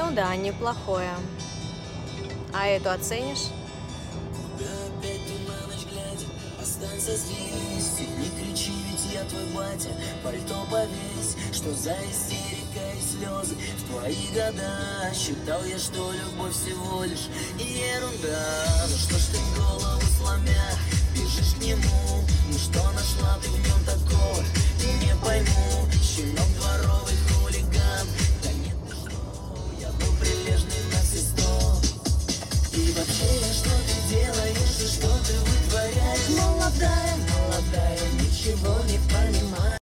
Ну да, неплохое. А эту оценишь? Опять ты на ночь глядя, останься здесь. Не кричи, ведь я твой батя. Пальто повесь, что за истерика и слезы. В твои года считал я, что любовь всего лишь ерунда. Ну что ж ты голову сломя, бежишь к нему? Ну что нашла ты в нем такого? Не пойму, щенок дворовый хулиган. Да нет, ты что, я был прилежный на все сто. И вообще, что ты делаешь и что ты вытворяешь? Молодая, молодая, ничего не